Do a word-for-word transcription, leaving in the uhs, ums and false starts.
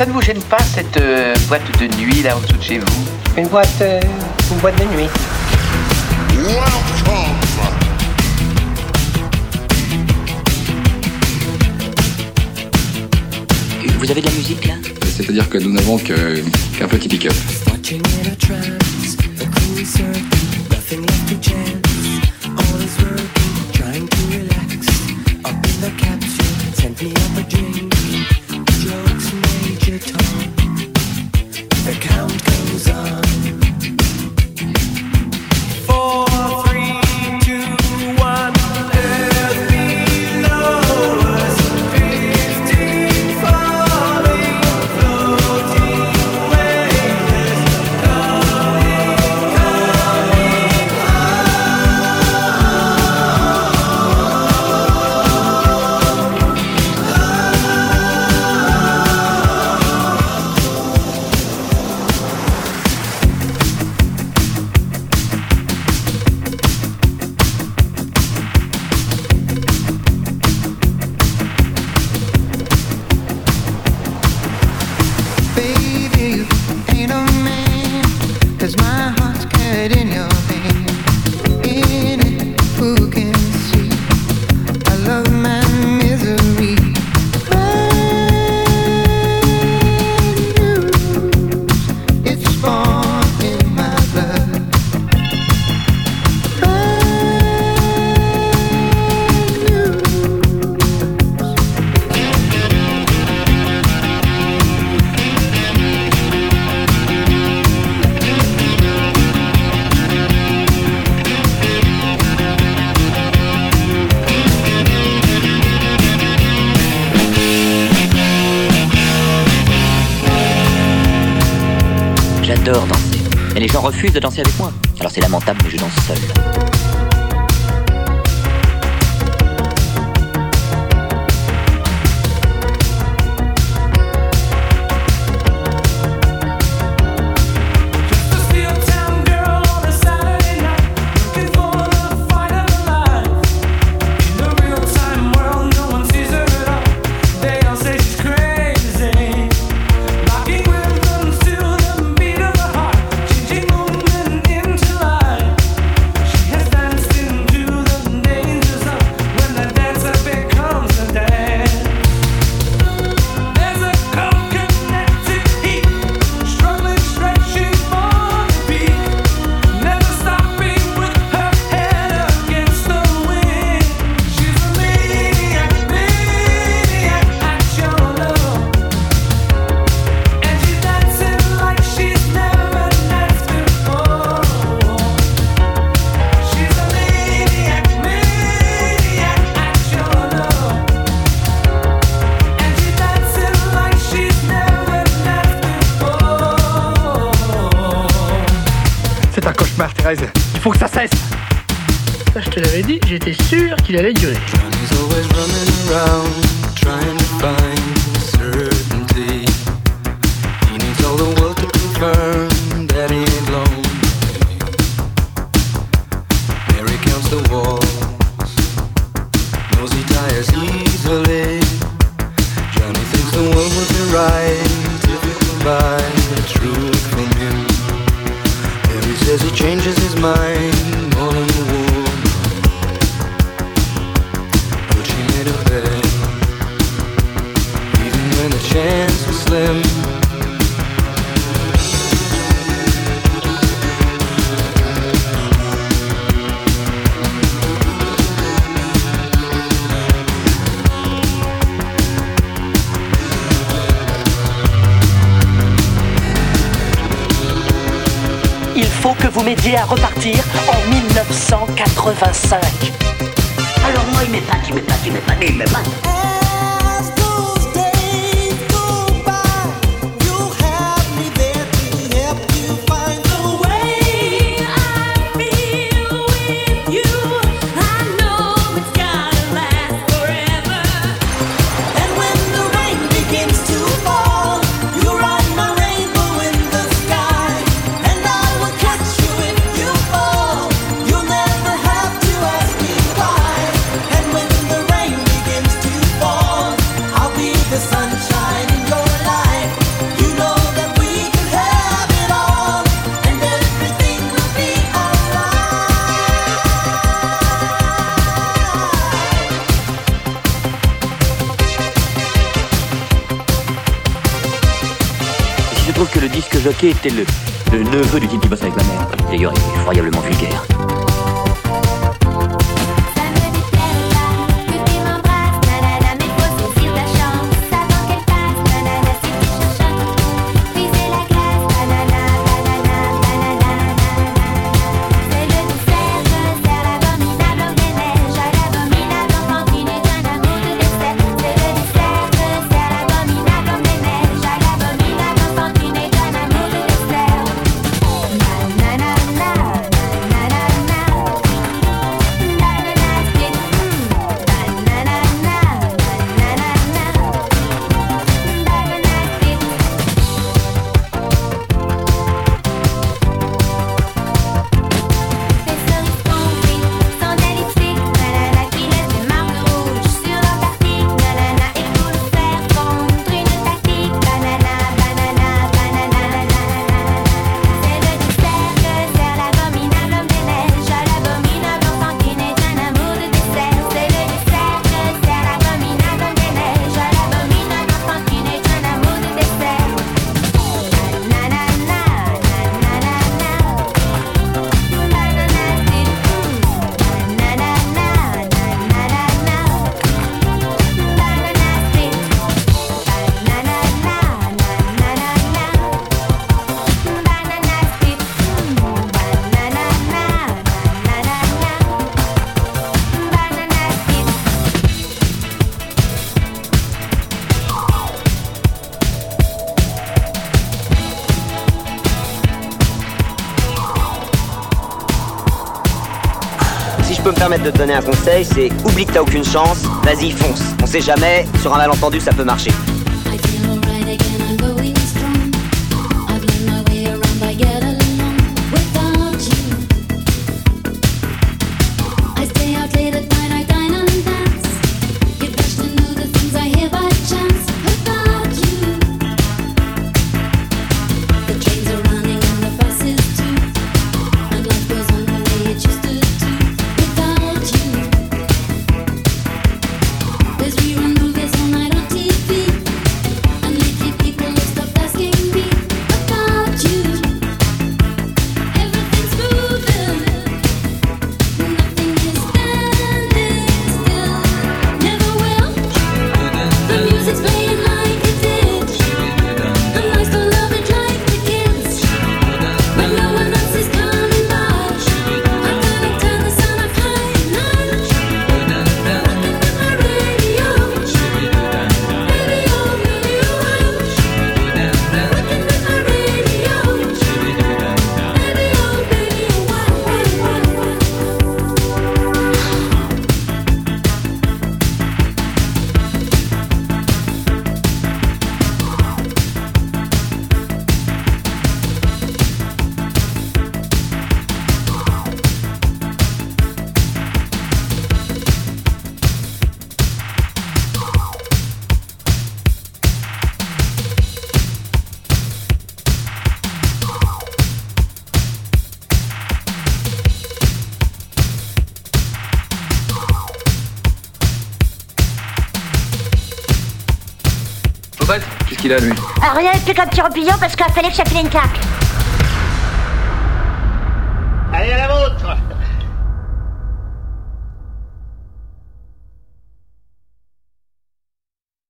ça ne vous gêne pas cette euh, boîte de nuit là en dessous de chez vous? Une boîte, euh, une boîte de nuit. Welcome. Vous avez de la musique là? C'est-à-dire que nous n'avons que, qu'un petit pick-up. J'adore danser. Et les gens refusent de danser avec moi. Alors c'est lamentable, mais je danse seul. C'est un cauchemar, Thérèse. Il faut que ça cesse. Ça, je te l'avais dit, j'étais sûr qu'il allait durer. Says he changes his mind all in the war. But she made a bet, even when the chance was slim. Il faut que vous m'aidiez à repartir en mille neuf cent quatre-vingt-cinq. Alors moi, il m'épate, il m'épate, il m'épate, il m'épate. Fall. trouve que le disque jockey était le, le neveu du type qui bosse avec ma mère. D'ailleurs, il est effroyablement vulgaire. Je peux me permettre de te donner un conseil, c'est oublie que t'as aucune chance, vas-y fonce. On sait jamais, sur un malentendu ça peut marcher. Qu'est-ce qu'il a, lui? Ah, rien, il fait qu'un petit repillon parce qu'il fallait que ça file une claque. Allez, à la vôtre!